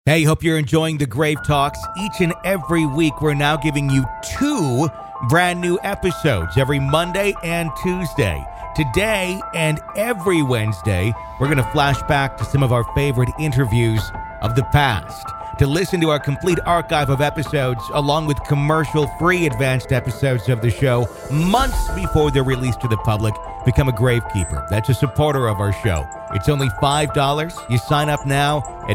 Hey, hope you're enjoying the Grave Talks. Each and every week, we're now giving you 2 brand new episodes every Monday and Tuesday. Today and every Wednesday, we're going to flash back to some of our favorite interviews of the past. To listen to our complete archive of episodes, along with commercial-free advanced episodes of the show months before they're released to the public, become a Gravekeeper. That's a supporter of our show. It's only $5. You sign up now at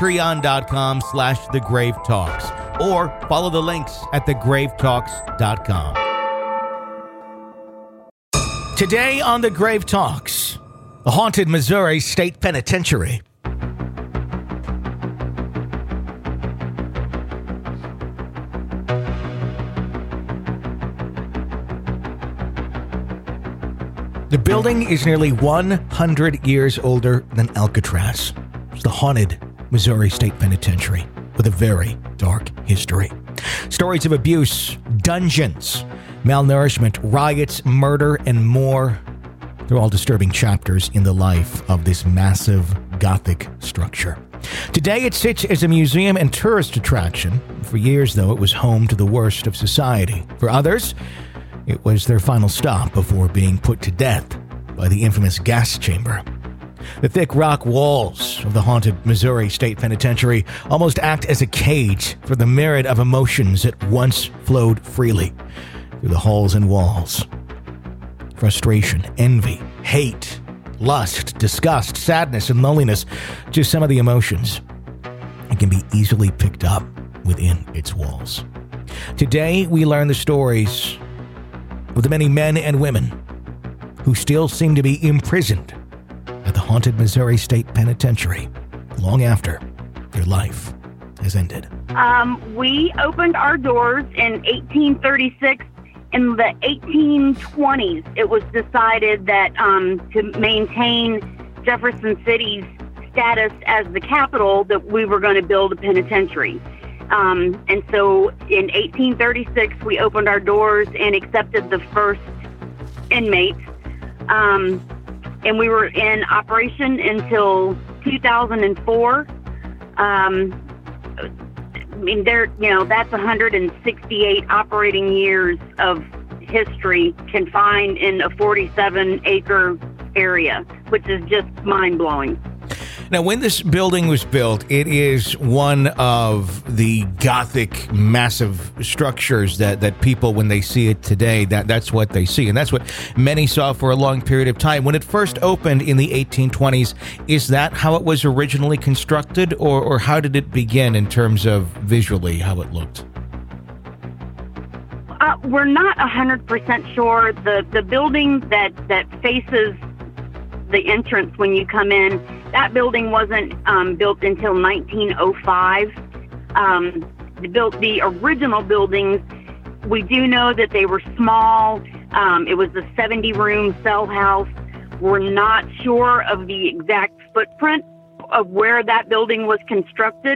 patreon.com/thegravetalks or follow the links at thegravetalks.com. Today on The Grave Talks, the haunted Missouri State Penitentiary. The building is nearly 100 years older than Alcatraz. It's the haunted Missouri State Penitentiary with a very dark history. Stories of abuse, dungeons, malnourishment, riots, murder, and more. They're all disturbing chapters in the life of this massive Gothic structure. Today it sits as a museum and tourist attraction. For years, though, it was home to the worst of society. For others, it was their final stop before being put to death by the infamous gas chamber. The thick rock walls of the haunted Missouri State Penitentiary almost act as a cage for the myriad of emotions that once flowed freely through the halls and walls. Frustration, envy, hate, lust, disgust, sadness, and loneliness, just some of the emotions that can be easily picked up within its walls. Today, we learn the stories of the many men and women who still seem to be imprisoned at the haunted Missouri State Penitentiary long after their life has ended. We opened our doors in 1836. In the 1820s, it was decided that to maintain Jefferson City's status as the capital, that we were going to build a penitentiary. And so in 1836, we opened our doors and accepted the first inmates. And we were in operation until 2004. I mean, that's 168 operating years of history confined in a 47-acre area, which is just mind-blowing. Now, when this building was built, it is one of the Gothic massive structures that people, when they see it today, that's what they see. And that's what many saw for a long period of time. When it first opened in the 1820s, is that how it was originally constructed? Or how did it begin in terms of visually how it looked? We're not 100% sure. The building that faces the entrance when you come in, that building wasn't built until 1905. The original buildings, we do know that they were small. It was a 70-room cell house. We're not sure of the exact footprint of where that building was constructed.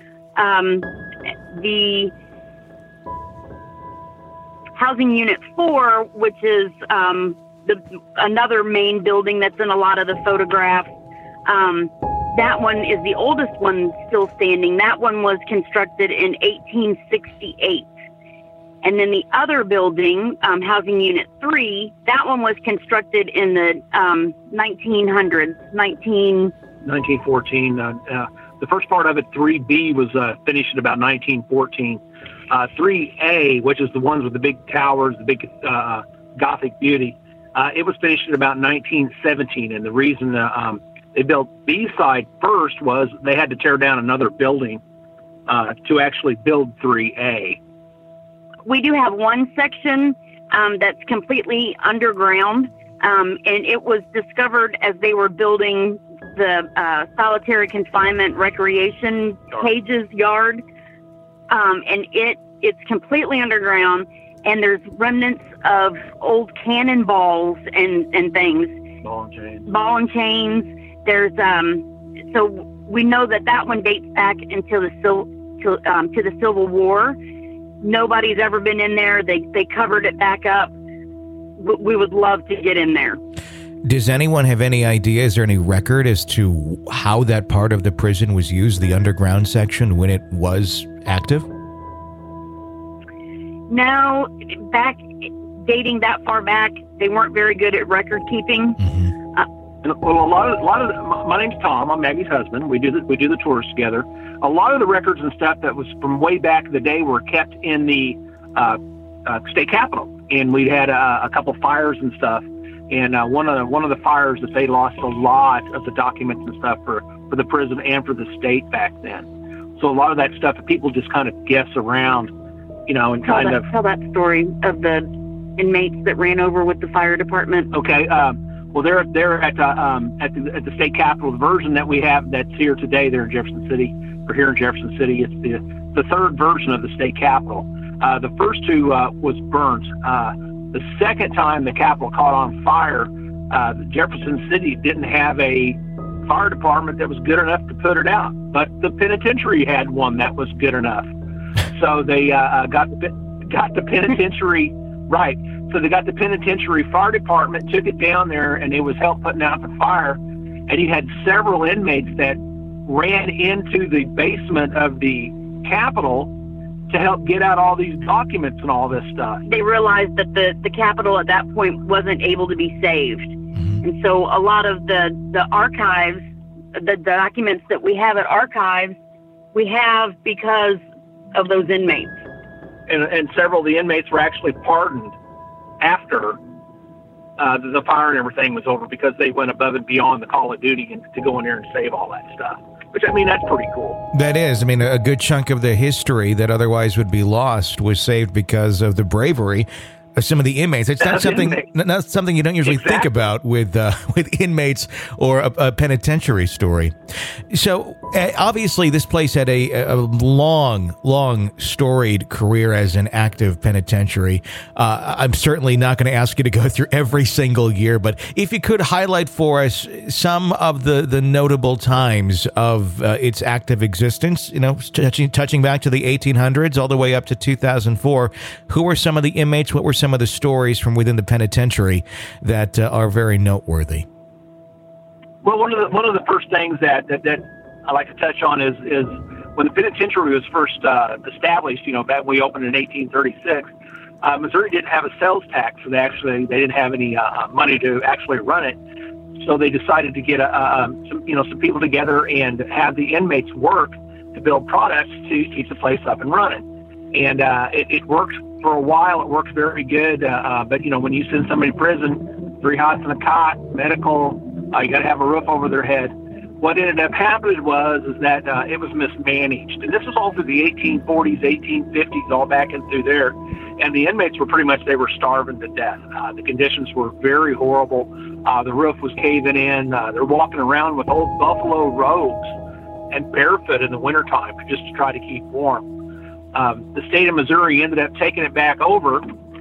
The Housing Unit 4, which is another main building that's in a lot of the photographs, that one is the oldest one still standing. That one was constructed in 1868. And then the other building, Housing Unit 3, that one was constructed in the 1900s, 1914. The first part of it, 3B, was finished in about 1914. 3A, which is the ones with the big towers, the big Gothic beauty, it was finished in about 1917. And the reason they built B-side first was they had to tear down another building to actually build 3A. We do have one section that's completely underground, and it was discovered as they were building the solitary confinement recreation cages yard, and it's completely underground, and there's remnants of old cannonballs and things. Ball and chains. There's so we know that one dates back into the to the Civil War. Nobody's ever been in there. They covered it back up. We would love to get in there. Does anyone have any idea? Is there any record as to how that part of the prison was used, the underground section, when it was active? No, dating that far back, they weren't very good at record keeping. Mm-hmm. Well, a lot of my name's Tom. I'm Maggie's husband. We do the tours together. A lot of the records and stuff that was from way back in the day were kept in the state capitol, and we had a couple fires and stuff. And one of the fires that they lost a lot of the documents and stuff for the prison and for the state back then. So a lot of that stuff people just kind of guess around, and tell that story of the inmates that ran over with the fire department. Okay. Well, they're at the state capitol. The version that we have that's here today, there in Jefferson City, or here in Jefferson City, it's the third version of the state capitol. The first two was burnt. The second time the capitol caught on fire, Jefferson City didn't have a fire department that was good enough to put it out, but the penitentiary had one that was good enough. So they got the penitentiary right. So they got the penitentiary fire department, took it down there, and it was help putting out the fire. And you had several inmates that ran into the basement of the Capitol to help get out all these documents and all this stuff. They realized that the Capitol at that point wasn't able to be saved. Mm-hmm. And so a lot of the archives, the documents that we have at archives, we have because of those inmates. And several of the inmates were actually pardoned after the fire and everything was over, because they went above and beyond the call of duty and to go in there and save all that stuff. Which, that's pretty cool. That is. A good chunk of the history that otherwise would be lost was saved because of the bravery of some of the inmates. It's not something you don't usually think about with inmates or a penitentiary story. So obviously this place had a long storied career as an active penitentiary. I'm certainly not going to ask you to go through every single year, but if you could highlight for us some of the notable times of its active existence, touching back to the 1800s all the way up to 2004, who were some of the inmates? What were some of the stories from within the penitentiary that are very noteworthy? Well, one of the first things that I like to touch on is when the penitentiary was first established. Back when we opened in 1836, Missouri didn't have a sales tax, so they didn't have any money to actually run it. So they decided to get some people together and have the inmates work to build products to keep the place up and running. And it worked for a while. It worked very good. But when you send somebody to prison, 3 hots in a cot, medical, you got to have a roof over their head. What ended up happening was that it was mismanaged. And this was all through the 1840s, 1850s, all back and through there. And the inmates were they were starving to death. The conditions were very horrible. The roof was caving in. They're walking around with old buffalo robes and barefoot in the wintertime just to try to keep warm. The state of Missouri ended up taking it back over,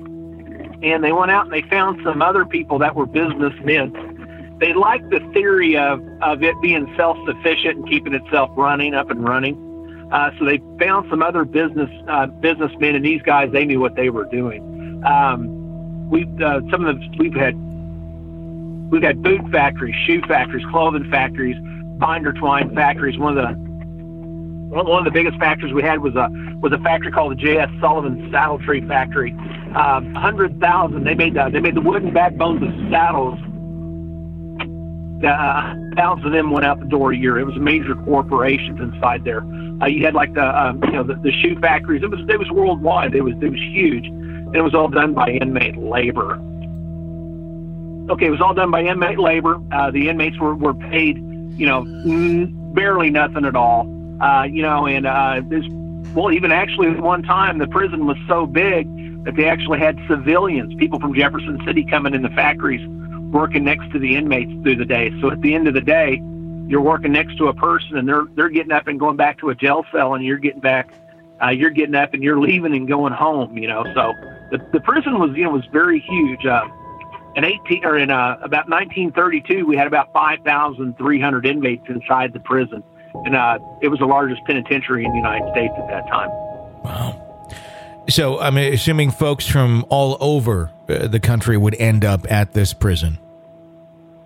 and they went out and they found some other people that were businessmen. They liked the theory of it being self-sufficient and keeping itself up and running. So they found some other businessmen, and these guys, they knew what they were doing. We've had boot factories, shoe factories, clothing factories, binder twine factories. One of the biggest factories we had was a factory called the J.S. Sullivan Saddle Tree Factory. 100,000. They made the wooden backbones of saddles. 1,000 of them went out the door a year. It was a major corporations inside there. You had the shoe factories. It was worldwide. It was huge, and it was all done by inmate labor. Okay, it was all done by inmate labor. The inmates were paid, barely nothing at all. Even actually at one time the prison was so big that they actually had civilians, people from Jefferson City, coming in the factories, working next to the inmates through the day. So at the end of the day, you're working next to a person, and they're getting up and going back to a jail cell, and you're getting up and you're leaving and going home. So the prison was very huge. In about 1932, we had about 5,300 inmates inside the prison. And it was the largest penitentiary in the United States at that time. Wow. So I'm assuming folks from all over the country would end up at this prison.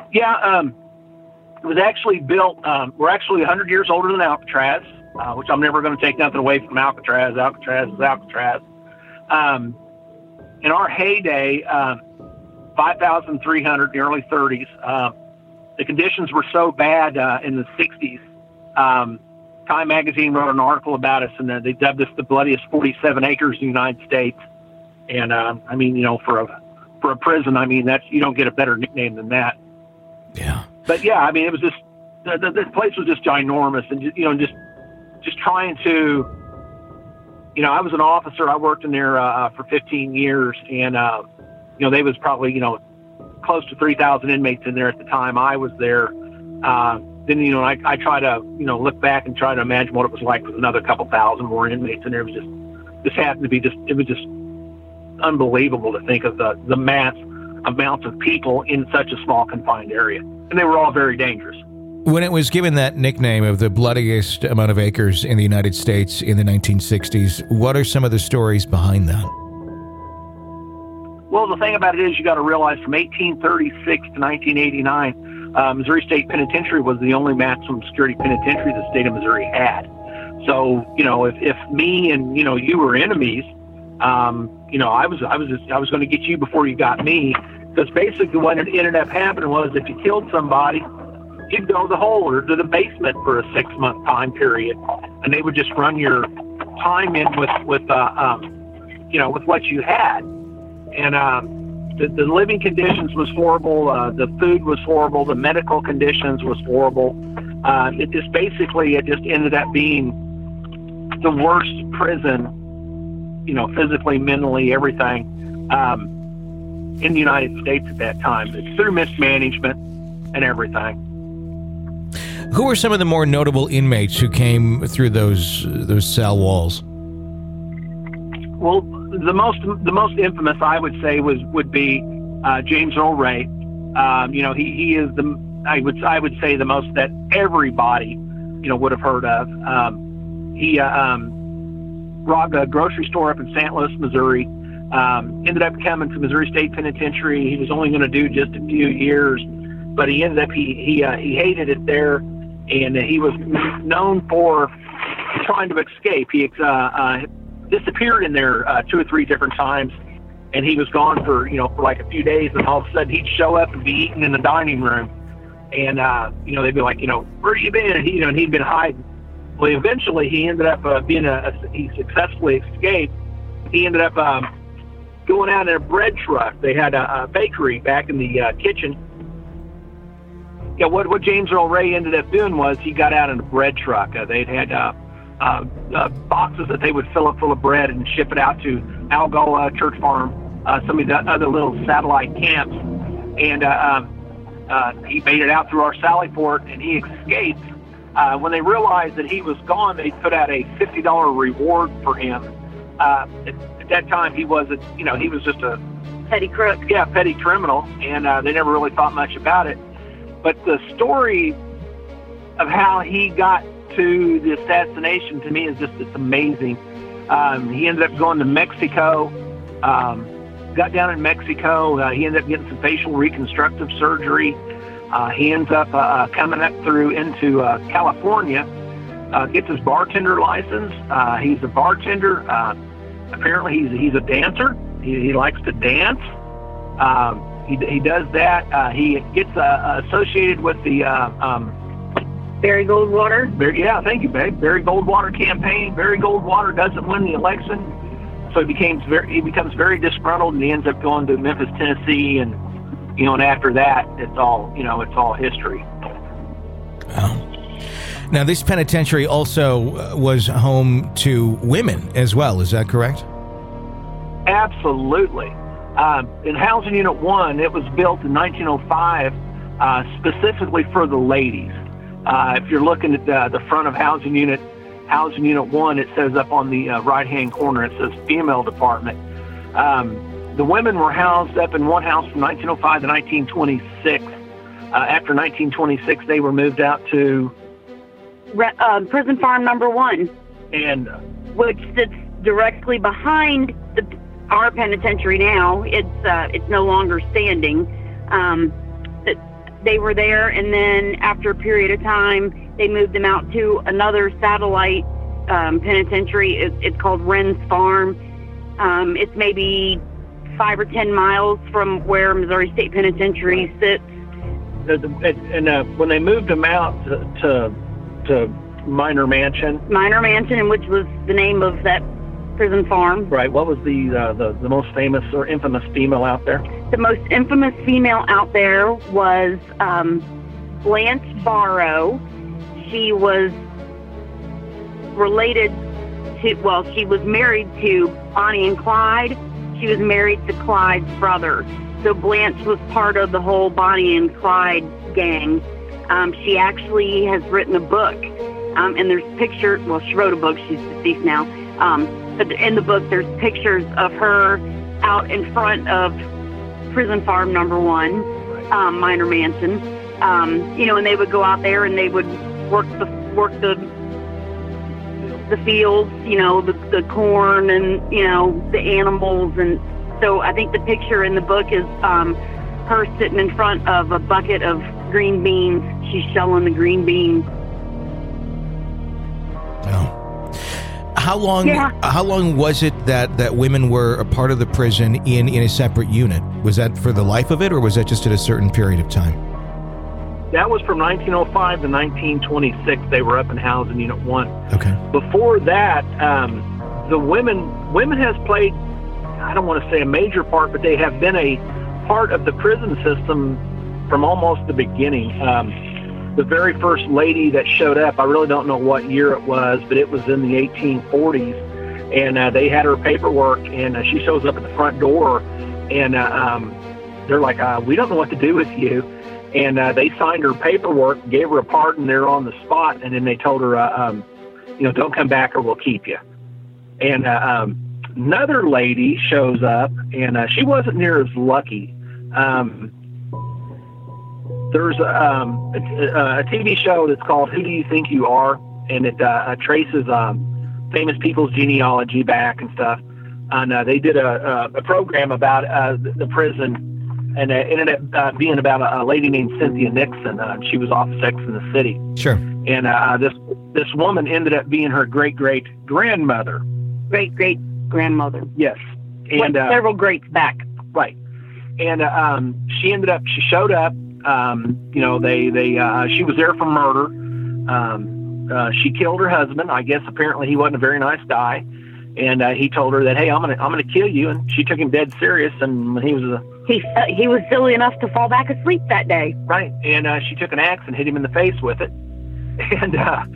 Yeah, it was actually built. We're actually 100 years older than Alcatraz, which I'm never going to take nothing away from Alcatraz. Alcatraz is Alcatraz. In our heyday, 5,300 in the early 30s. The conditions were so bad in the 60s. Time magazine wrote an article about us, and they dubbed us the bloodiest 47 acres in the United States. And I mean, you know, for a prison, I mean, that's, you don't get a better nickname than that. Yeah. But yeah, I mean, it was just the place was just ginormous, and you know, just trying to, you know, I was an officer. I worked in there for 15 years, and you know, they was probably, you know, close to 3,000 inmates in there at the time I was there. Then, you know, I try to, you know, look back and try to imagine what it was like with another couple thousand more inmates in there. It was just happened to be it was just unbelievable to think of the mass amounts of people in such a small confined area. And they were all very dangerous. When it was given that nickname of the bloodiest amount of acres in the United States in the 1960s, what are some of the stories behind that? Well, the thing about it is you got to realize from 1836 to 1989, Missouri State Penitentiary was the only maximum security penitentiary the state of Missouri had. So, you know, if me and, you know, you were enemies, you know, I was going to get you before you got me, because basically what ended up happening was if you killed somebody, you'd go to the hole or to the basement for a 6-month time period, and they would just run your time in with you know, with what you had. And the living conditions was horrible. The food was horrible. The medical conditions was horrible. It just ended up being the worst prison, you know, physically, mentally, everything, in the United States at that time. It's through mismanagement and everything. Who were some of the more notable inmates who came through those cell walls? Well, the most infamous, I would say, would be James Earl Ray. You know, he is I would say the most that everybody, you know, would have heard of. He robbed a grocery store up in St. Louis, Missouri. Ended up coming to Missouri State Penitentiary. He was only going to do just a few years, but he ended up he hated it there, and he was known for trying to escape. He disappeared in there 2 or 3 different times, and he was gone for like a few days, and all of a sudden he'd show up and be eating in the dining room, and you know, they'd be like, you know, where you been? And he'd been hiding. Well, eventually he ended up he successfully escaped. He ended up going out in a bread truck. They had a bakery back in the kitchen. Yeah, what James Earl Ray ended up doing was he got out in a bread truck. They'd had boxes that they would fill up full of bread and ship it out to Algoa, Church Farm, some of the other little satellite camps. And he made it out through our Sally Port, and he escaped. When they realized that he was gone, they put out a $50 reward for him. At that time, he was just a petty crook. Yeah, petty criminal, and they never really thought much about it. But the story of how he got to the assassination, to me, is it's amazing. He ended up going to Mexico, got down in Mexico. He ended up getting some facial reconstructive surgery. He ends up coming up through into California, gets his bartender license. He's a bartender. Apparently, he's a dancer. He likes to dance. He does that. He gets associated with the Barry Goldwater. Yeah, thank you, babe. Barry Goldwater campaign. Barry Goldwater doesn't win the election, so he becomes very disgruntled, and he ends up going to Memphis, Tennessee, and and after that, it's all history. Wow. Now, this penitentiary also was home to women as well. Is that correct? Absolutely. In Housing Unit 1, it was built in 1905 specifically for the ladies. If you're looking at the front of Housing Unit 1, it says up on the right-hand corner, it says female department. The women were housed up in one house from 1905 to 1926. After 1926, they were moved out to Prison Farm Number 1, and which sits directly behind our penitentiary now. It's no longer standing. they were there, and then after a period of time, they moved them out to another satellite penitentiary. It's called Wren's Farm. It's maybe 5 or 10 miles from where Missouri State Penitentiary sits. And when they moved them out to Minor Mansion, and which was the name of that prison farm. Right. What was the most famous or infamous female out there? The most infamous female out there was Blanche Barrow. She was related to, she was married to Bonnie and Clyde. She was married to Clyde's brother. So Blanche was part of the whole Bonnie and Clyde gang. She actually has written a book, and there's pictures. Well, she wrote a book. She's deceased now. But in the book, there's pictures of her out in front of Prison Farm Number 1, Minor Mansion. And they would go out there and they would work the fields, the corn and, the animals. And so I think the picture in the book is her sitting in front of a bucket of green beans. She's shelling the green beans. Oh. How long was it that women were a part of the prison in a separate unit? Was that for the life of it, or was that just at a certain period of time? That was from 1905 to 1926. They were up in Housing Unit 1. Okay. Before that, the women has played, I don't want to say a major part, but they have been a part of the prison system from almost the beginning. The very first lady that showed up, I really don't know what year it was, but it was in the 1840s, and they had her paperwork, and she shows up at the front door, and they're like, we don't know what to do with you. And they signed her paperwork, gave her a pardon there on the spot, and then they told her, don't come back or we'll keep you. And another lady shows up, and she wasn't near as lucky. There's a TV show that's called Who Do You Think You Are? And it traces famous people's genealogy back and stuff. And they did a program about the prison. And it ended up being about a lady named Cynthia Nixon. She was off Sex in the City. Sure. And this woman ended up being her great-great-grandmother. Great-great-grandmother. Yes. And several greats back. Right. And she showed up. She was there for murder. She killed her husband. I guess apparently he wasn't a very nice guy. And he told her that, hey, I'm gonna kill you. And she took him dead serious. And when he was silly enough to fall back asleep that day. Right. And she took an axe and hit him in the face with it. And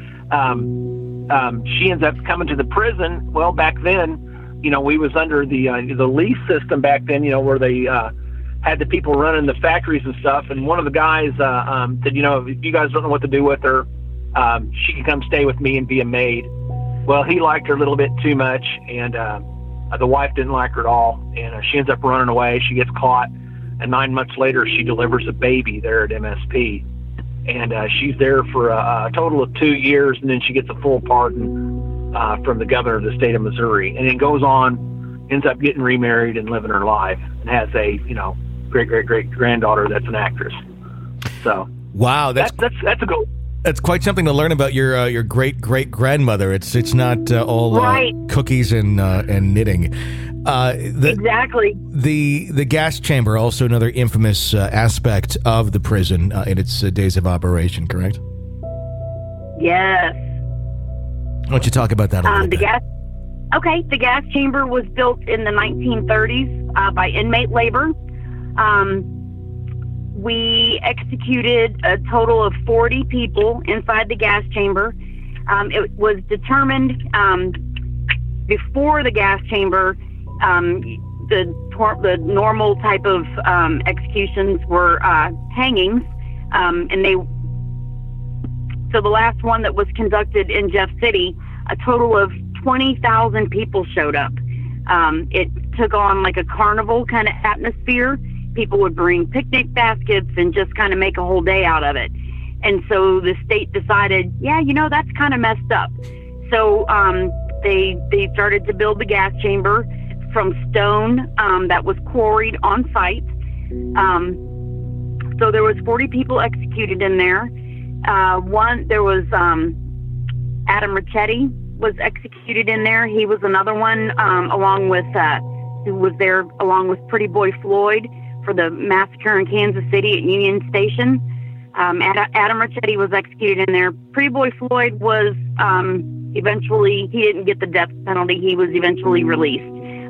she ends up coming to the prison. Well, back then, we was under the lease system back then, where they had the people running the factories and stuff. And one of the guys said, if you guys don't know what to do with her, she can come stay with me and be a maid. Well, he liked her a little bit too much, and the wife didn't like her at all, and she ends up running away. She gets caught, and 9 months later, she delivers a baby there at MSP, and she's there for a total of 2 years, and then she gets a full pardon from the governor of the state of Missouri, and then goes on, ends up getting remarried and living her life, and has a great-great-great-granddaughter that's an actress. So wow, that's a goal. That's quite something to learn about your great-great-grandmother. It's not all right. Cookies and knitting. Exactly. The gas chamber, also another infamous aspect of the prison in its days of operation, correct? Yes. Why don't you talk about that a little bit? The gas chamber was built in the 1930s by inmate labor. We executed a total of 40 people inside the gas chamber. It was determined before the gas chamber, the normal type of executions were hangings, so the last one that was conducted in Jeff City, a total of 20,000 people showed up. It took on like a carnival kind of atmosphere. People would bring picnic baskets and just kind of make a whole day out of it. And so the state decided, that's kind of messed up. So they started to build the gas chamber from stone that was quarried on site. So there was 40 people executed in there. There was Adam Ricchetti was executed in there. He was another one, who was there along with Pretty Boy Floyd for the massacre in Kansas City at Union Station. Adam Ricchetti was executed in there. Pretty Boy Floyd was eventually, he didn't get the death penalty. He was eventually released.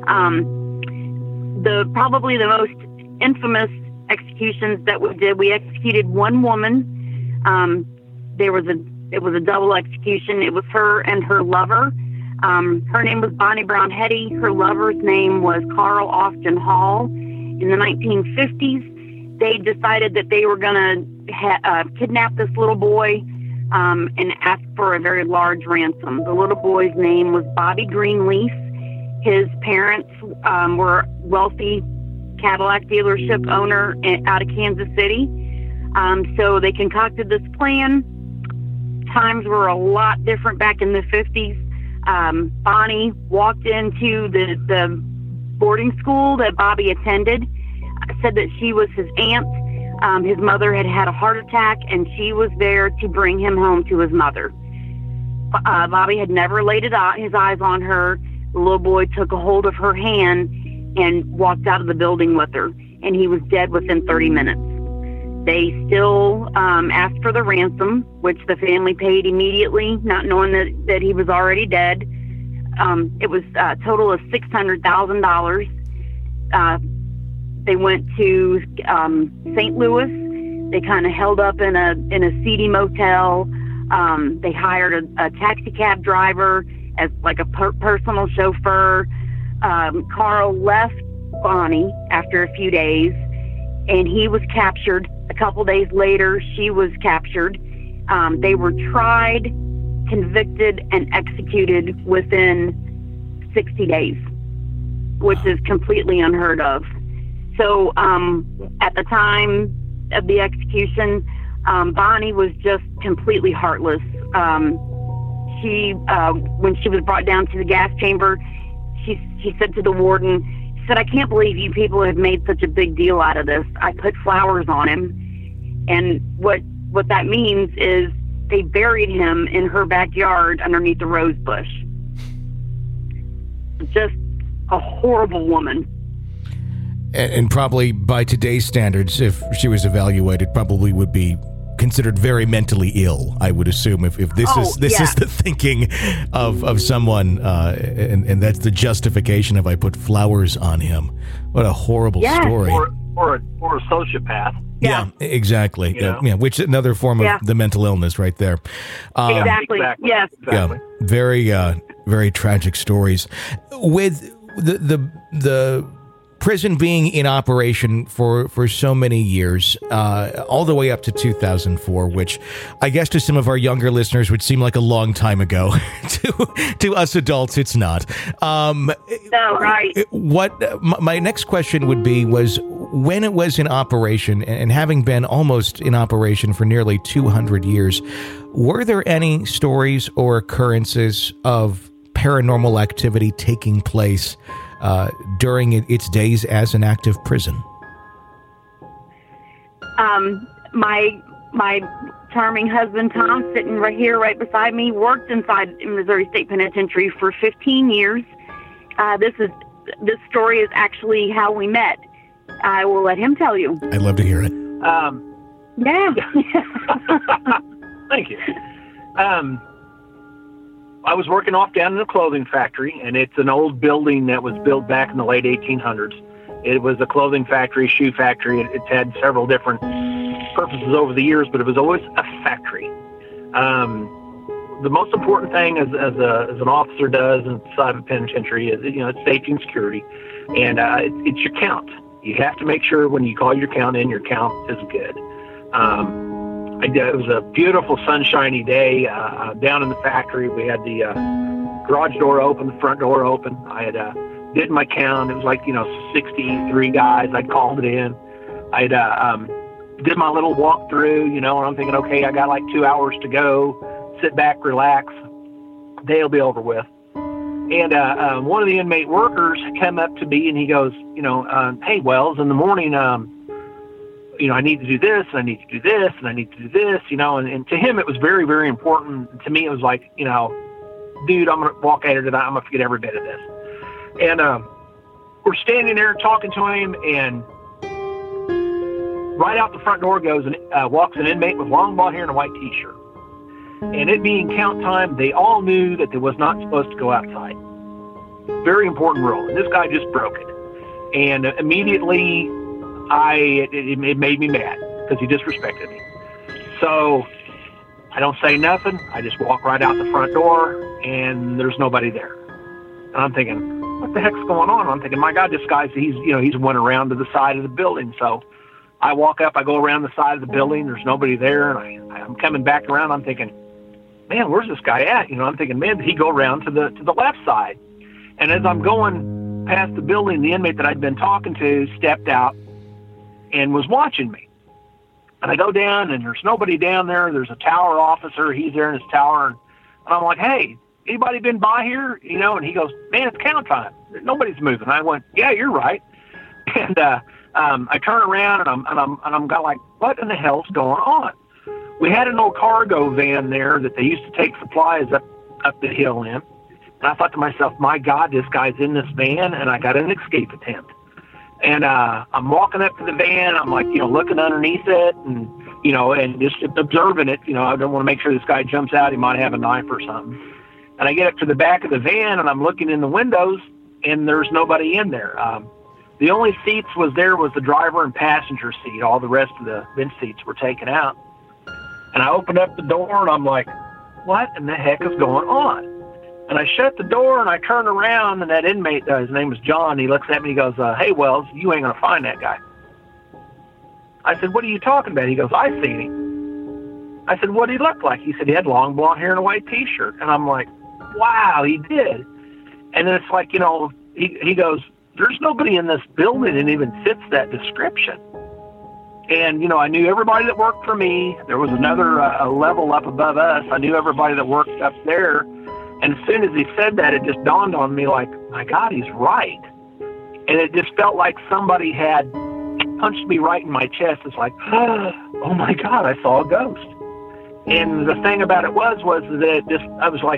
Probably the most infamous executions that we did, we executed one woman. It was a double execution. It was her and her lover. Her name was Bonnie Brown Hetty. Her lover's name was Carl Austin Hall. In the 1950s, they decided that they were going to kidnap this little boy and ask for a very large ransom. The little boy's name was Bobby Greenleaf. His parents were wealthy Cadillac dealership owner out of Kansas City. So they concocted this plan. Times were a lot different back in the 50s. Bonnie walked into the boarding school that Bobby attended, said that she was his aunt. His mother had had a heart attack, and she was there to bring him home to his mother. Bobby had never laid his eyes on her. The little boy took a hold of her hand and walked out of the building with her, and he was dead within 30 minutes. They still asked for the ransom, which the family paid immediately, not knowing that he was already dead. It was a total of $600,000. They went to St. Louis. They kind of held up in a seedy motel. They hired a taxi cab driver as like a personal chauffeur. Carl left Bonnie after a few days, and he was captured. A couple days later, she was captured. They were tried, convicted, and executed within 60 days, which is completely unheard of. So at the time of the execution, Bonnie was just completely heartless. When she was brought down to the gas chamber, she said to the warden, she said, "I can't believe you people have made such a big deal out of this. I put flowers on him." And what that means is they buried him in her backyard underneath the rose bush. Just a horrible woman. And probably by today's standards, if she was evaluated, probably would be considered very mentally ill, I would assume, if this is the thinking of someone, and that's the justification of I put flowers on him. What a horrible story. Or a sociopath. Yeah, exactly. Which is another form of the mental illness right there. Exactly. Yes. Exactly. Yeah. Very, very tragic stories. With the prison being in operation for so many years, all the way up to 2004, which I guess to some of our younger listeners would seem like a long time ago. to us adults, it's not. No, right. My next question would be was when it was in operation, and having been almost in operation for nearly 200 years, were there any stories or occurrences of paranormal activity taking place during its days as an active prison? My charming husband, Tom, sitting right here, right beside me, worked inside Missouri State Penitentiary for 15 years. This story is actually how we met. I will let him tell you. I'd love to hear it. Yeah. Thank you. I was working off down in a clothing factory, and it's an old building that was built back in the late 1800s. It was a clothing factory, shoe factory. It's had several different purposes over the years, but it was always a factory. The most important thing as an officer does inside of a penitentiary is, it's safety and security, and it's your count. You have to make sure when you call your count in, your count is good. It was a beautiful sunshiny day down in the factory. We had the garage door open, the front door open. I had did my count. It was like 63 guys. I called it in. I did my little walk through, and I'm thinking, okay, I got like 2 hours to go. Sit back, relax. Day'll be over with. And one of the inmate workers came up to me and he goes, hey, Wells, in the morning, I need to do this, and I need to do this, and I need to do this, and to him, it was very, very important. To me, it was like, dude, I'm going to walk out of tonight. I'm going to forget every bit of this. And we're standing there talking to him, and right out the front door walks an inmate with long blonde hair and a white T-shirt. And it being count time, they all knew that they was not supposed to go outside. Very important rule. And this guy just broke it. And immediately, it made me mad because he disrespected me. So I don't say nothing. I just walk right out the front door, and there's nobody there. And I'm thinking, what the heck's going on? I'm thinking, my God, this guy's, he's went around to the side of the building. So I walk up, I go around the side of the building. There's nobody there. And I'm coming back around. I'm thinking, man, where's this guy at? I'm thinking, man, did he go around to the left side? And as I'm going past the building, the inmate that I'd been talking to stepped out and was watching me. And I go down, and there's nobody down there. There's a tower officer. He's there in his tower. And I'm like, hey, anybody been by here? And he goes, man, it's count time. Nobody's moving. I went, yeah, you're right. And I turn around, and I'm kind of like, what in the hell's going on? We had an old cargo van there that they used to take supplies up the hill in. And I thought to myself, my God, this guy's in this van, and I got an escape attempt. And I'm walking up to the van. I'm like, looking underneath it, and and just observing it. I don't want to make sure this guy jumps out. He might have a knife or something. And I get up to the back of the van, and I'm looking in the windows, and there's nobody in there. The only seats was the driver and passenger seat. All the rest of the bench seats were taken out. And I opened up the door, and I'm like, what in the heck is going on? And I shut the door, and I turn around, and that inmate, his name was John, he looks at me, he goes, hey, Wells, you ain't going to find that guy. I said, what are you talking about? He goes, I seen him. I said, what did he look like? He said he had long blonde hair and a white T-shirt. And I'm like, wow, he did. And then it's like, he goes, there's nobody in this building that even fits that description. And, I knew everybody that worked for me. There was another level up above us. I knew everybody that worked up there. And as soon as he said that, it just dawned on me like, my God, he's right. And it just felt like somebody had punched me right in my chest. It's like, oh my God, I saw a ghost. And the thing about it was that I was like,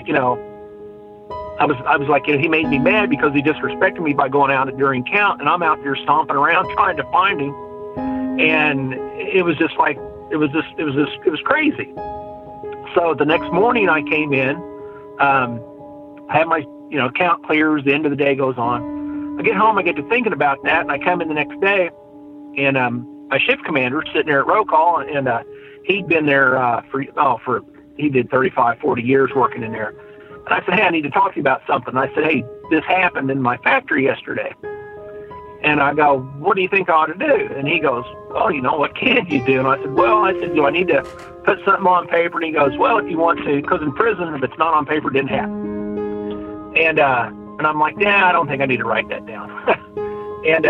I was like, he made me mad because he disrespected me by going out during count, and I'm out there stomping around trying to find him. And it was just like, it was crazy. So the next morning I came in, I have my, count clears, the end of the day goes on. I get home, I get to thinking about that, and I come in the next day, and my shift commander sitting there at roll call, and he'd been there he did 35, 40 years working in there. And I said, hey, I need to talk to you about something. And I said, hey, this happened in my factory yesterday. And I go, what do you think I ought to do? And he goes, well, what can you do? And I said, do I need to put something on paper? And he goes, well, if you want to, because in prison, if it's not on paper, it didn't happen. And I'm like, I don't think I need to write that down. And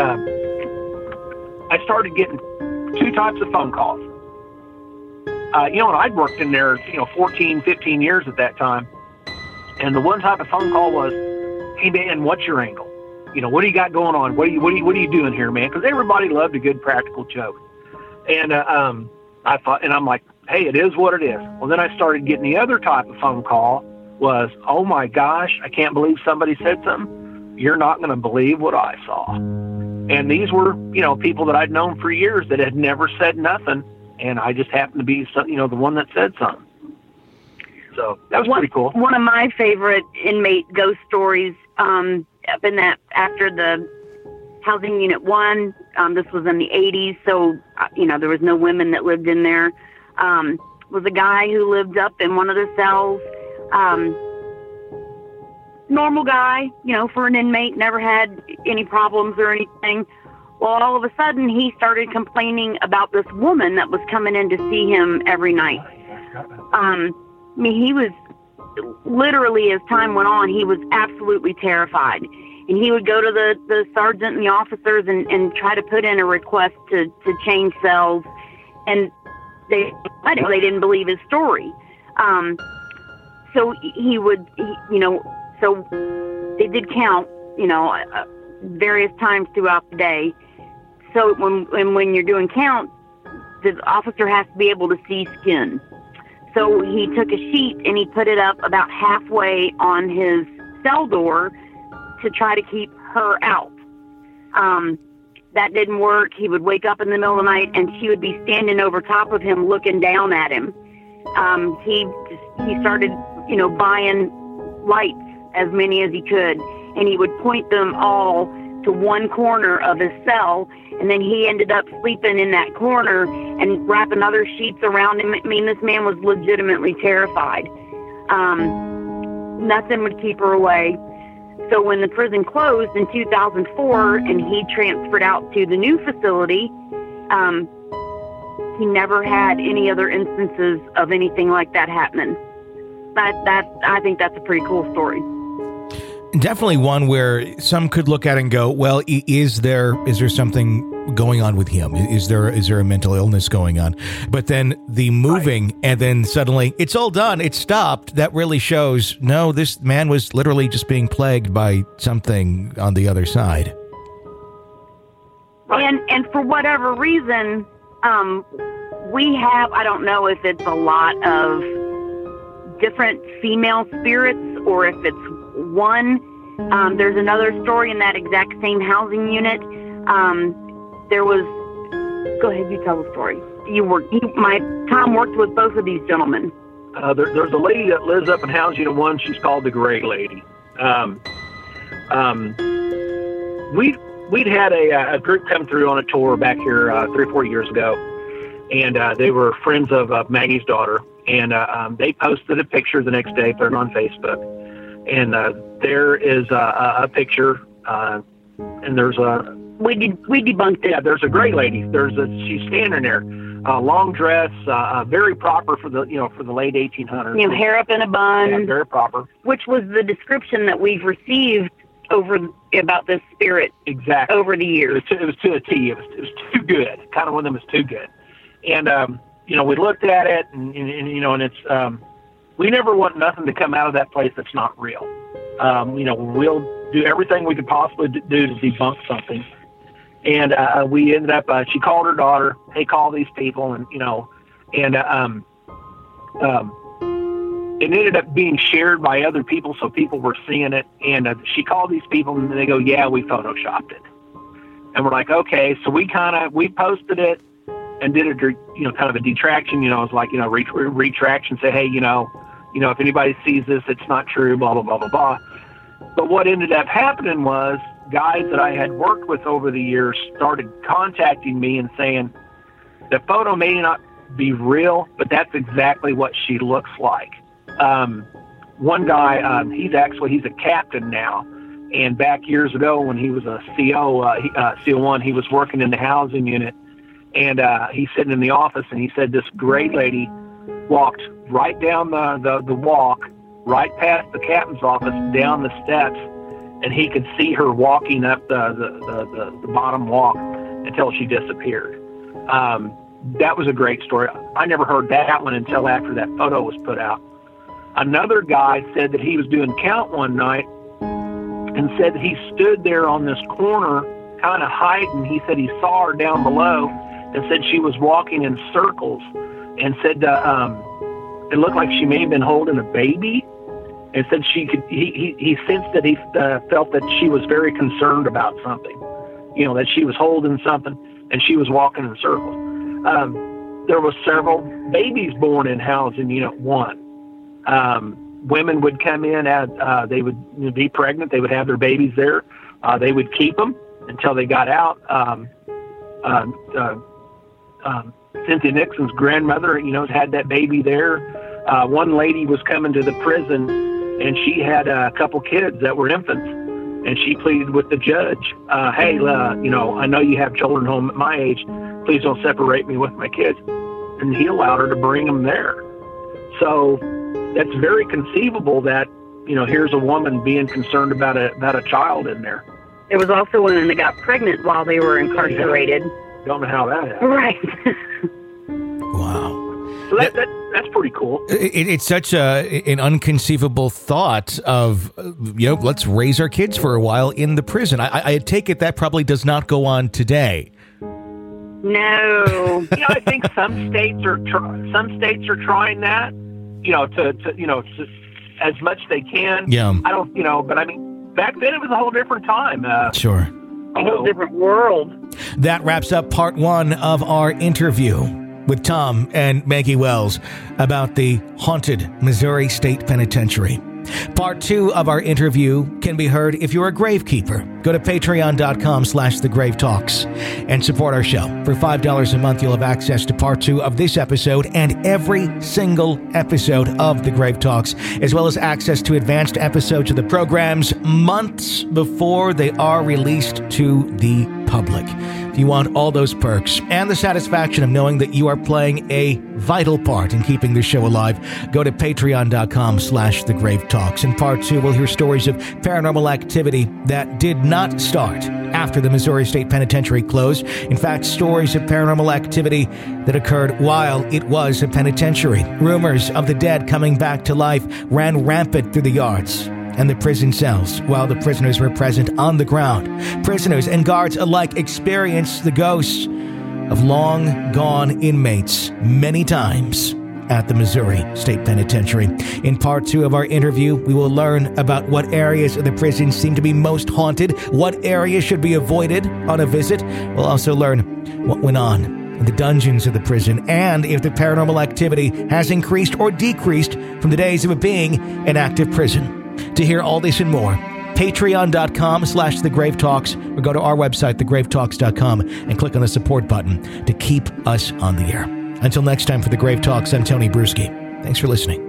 I started getting two types of phone calls. And I'd worked in there, 14, 15 years at that time. And the one type of phone call was, hey, man, what's your angle? What do you got going on? What are you doing here, man? Because everybody loved a good practical joke. And I thought, and I'm like, hey, it is what it is. Well, then I started getting the other type of phone call was, oh my gosh, I can't believe somebody said something. You're not going to believe what I saw. And these were, people that I'd known for years that had never said nothing. And I just happened to be, the one that said something. So that was pretty cool. One of my favorite inmate ghost stories, up in that after the housing unit 1, this was in the 80s, so there was no women that lived in there. Was a guy who lived up in one of the cells. Normal guy, for an inmate, never had any problems or anything. Well, all of a sudden he started complaining about this woman that was coming in to see him every night. He was literally, as time went on, he was absolutely terrified. And he would go to the sergeant and the officers and try to put in a request to change cells. And they didn't believe his story. So so they did count, various times throughout the day. So when you're doing count, the officer has to be able to see skin. So he took a sheet and he put it up about halfway on his cell door to try to keep her out. That didn't work. He would wake up in the middle of the night and she would be standing over top of him looking down at him. He started, buying lights, as many as he could, and he would point them all to one corner of his cell, and then he ended up sleeping in that corner and wrapping other sheets around him. I mean, this man was legitimately terrified. Nothing would keep her away. So when the prison closed in 2004 and he transferred out to the new facility, he never had any other instances of anything like that happening. I think that's a pretty cool story. Definitely one where some could look at and go, well, is there something going on with him? Is there a mental illness going on? But then the moving, right, and then suddenly it's all done, it stopped. That really shows, no, this man was literally just being plagued by something on the other side. And for whatever reason, we have, I don't know if it's a lot of different female spirits or if it's one. There's another story in that exact same housing unit. There was, go ahead, you tell the story. Tom worked with both of these gentlemen. There's a lady that lives up in housing unit 1. She's called the Gray Lady. We'd had a group come through on a tour back here 3 or 4 years ago, and they were friends of Maggie's daughter, and they posted a picture the next day, put it on Facebook, and there is a picture, and there's a... We debunked it. Yeah, there's a Gray Lady. She's standing there, long dress, very proper for the late 1800s. Hair up in a bun. Yeah, very proper. Which was the description that we've received about this spirit. Exactly. Over the years. It was to a T. It was too good. Kind of one of them is too good. And we looked at it, and it's we never want nothing to come out of that place that's not real. We'll do everything we could possibly do to debunk something. And we ended up, she called her daughter, hey, call these people, and it ended up being shared by other people, so people were seeing it. And she called these people, and they go, yeah, we photoshopped it. And we're like, okay. So we posted it and did a, kind of a detraction, it was like, retraction, say, hey, if anybody sees this, it's not true, blah, blah, blah, blah, blah. But what ended up happening was guys that I had worked with over the years started contacting me and saying, the photo may not be real, but that's exactly what she looks like. One guy, he's a captain now. And back years ago when he was a CO1, he was working in the housing unit. And he's sitting in the office, and he said this Gray Lady walked right down the walk, right past the captain's office, down the steps, and he could see her walking up the bottom walk until she disappeared. That was a great story. I never heard that one until after that photo was put out. Another guy said that he was doing count one night and said that he stood there on this corner kind of hiding. He said he saw her down below and said she was walking in circles, and said it looked like she may have been holding a baby, and said he sensed that he felt that she was very concerned about something, that she was holding something and she was walking in circles. There was several babies born in housing unit 1. Women would come in, they would be pregnant, they would have their babies there, they would keep them until they got out. Cynthia Nixon's grandmother, had that baby there. One lady was coming to the prison, and she had a couple kids that were infants, and she pleaded with the judge, hey, I know you have children home at my age. Please don't separate me with my kids. And he allowed her to bring them there. So that's very conceivable that, here's a woman being concerned about a child in there. There was also women that got pregnant while they were incarcerated. Yeah. Don't know how that happened. Right. Wow. So that's pretty cool. It's such an unconceivable thought of, let's raise our kids for a while in the prison. I take it that probably does not go on today. No. I think some states are trying that. To as much they can. Yeah. I don't. But I mean, back then it was a whole different time. Sure. A whole different world. That wraps up part one of our interview with Tom and Maggie Wells about the haunted Missouri State Penitentiary. Part two of our interview can be heard if you're a gravekeeper. Go to patreon.com/thegravetalks and support our show. For $5 a month, you'll have access to part two of this episode and every single episode of The Grave Talks, as well as access to advanced episodes of the programs months before they are released to the public. If you want all those perks and the satisfaction of knowing that you are playing a vital part in keeping the show alive, go to patreon.com/thegravetalks. In part two, we'll hear stories of paranormal activity that did not start after the Missouri State Penitentiary closed. In fact, stories of paranormal activity that occurred while it was a penitentiary. Rumors of the dead coming back to life ran rampant through the yards and the prison cells while the prisoners were present on the ground. Prisoners and guards alike experienced the ghosts of long-gone inmates many times at the Missouri State Penitentiary. In part two of our interview, we will learn about what areas of the prison seem to be most haunted, what areas should be avoided on a visit. We'll also learn what went on in the dungeons of the prison and if the paranormal activity has increased or decreased from the days of it being an active prison. To hear all this and more, patreon.com/thegravetalks or go to our website, thegravetalks.com, and click on the support button to keep us on the air. Until next time, for The Grave Talks, I'm Tony Bruschi. Thanks for listening.